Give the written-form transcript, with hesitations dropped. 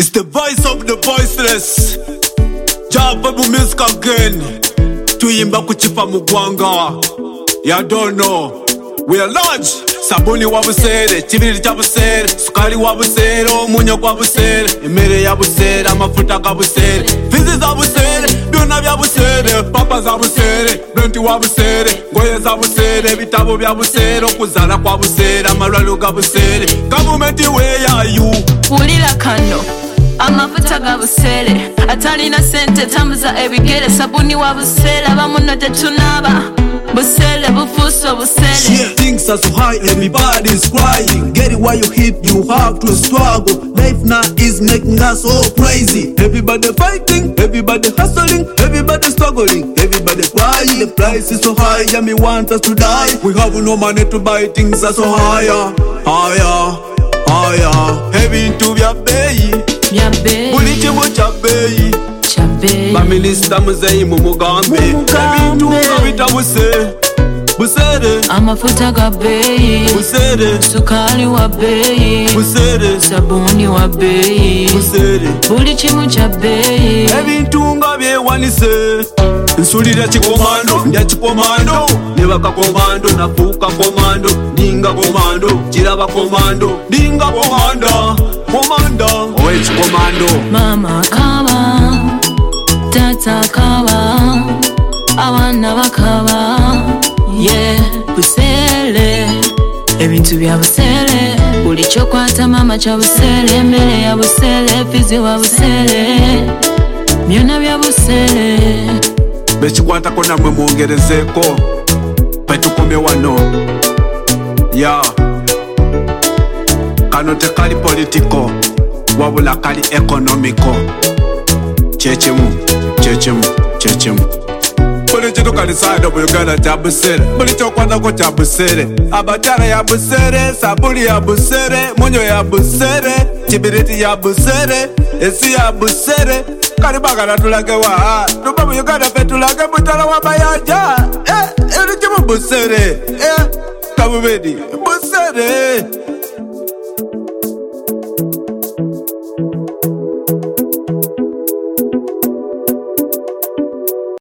It's the voice of the voiceless. Jababu music again. Tuyimba kuchifa mugwanga. Ya don't know. We are large. Sabuni wabusere, chibiri chabusere, sukari wabusere, omunyo kwabusere, emere yabusere, amafuta kabusere, fizi zabusere, byonna byabusere, papa zabusere, blenti wabusere, ngoye zabusere, bitabo byabusere, okuzala kwabusere, amalwaliro gabusere. Government where are you? Pulira kano amafuta gabusere, atalina sente tambuza ebigere, sabuni wabusere, abamuno tetunaba busele bufuso busele. Yeah, things are so high, everybody's crying. Get it while you hit, you have to struggle. Life now is making us all crazy. Everybody fighting, everybody hustling, everybody struggling, everybody crying. The price is so high, and me want us to die. We have no money to buy, things are so higher, higher, higher. Heavy into your bay, buli chimu cha bay. Baminista muzeyi mumugambe, ebintu nga busere, amafuta ga beyi busere, sukali wa beyi busere, sabuni wa beyi busere, buli kimu kya beyi, ebintu nga byewanise. Nsulira kikomando, ndya kikomando, nebaka komando, nafuuka komando, ndinga komando, kiraba komando, ndinga komanda, komanda, owe kikomando. Mama kaba, tata kaba, awana bakaba, yeah, busele, ebintu bya busele, buli kyokwata mama kya busele, emmere ya busele, fizi wa busele, byonna bya busele. Bekikwatako namwe mwongerezeeko, petukomye wano. Ya kano tekali politiko, wabula kali ekonomiko. Chechimu, chechimu, chechimu. Buli kintu kalisada mu Uganda kya busere, buli kyokwatako kya busere. Abakyala ya busere, sabuli ya busere, munyo ya busere, kibiriti ya busere, esi ya busere. Kali bagala tulage wa, tuba mu Uganda fe tulage mutala wa mayanja. Eri kimu busere, kabubedi, busere.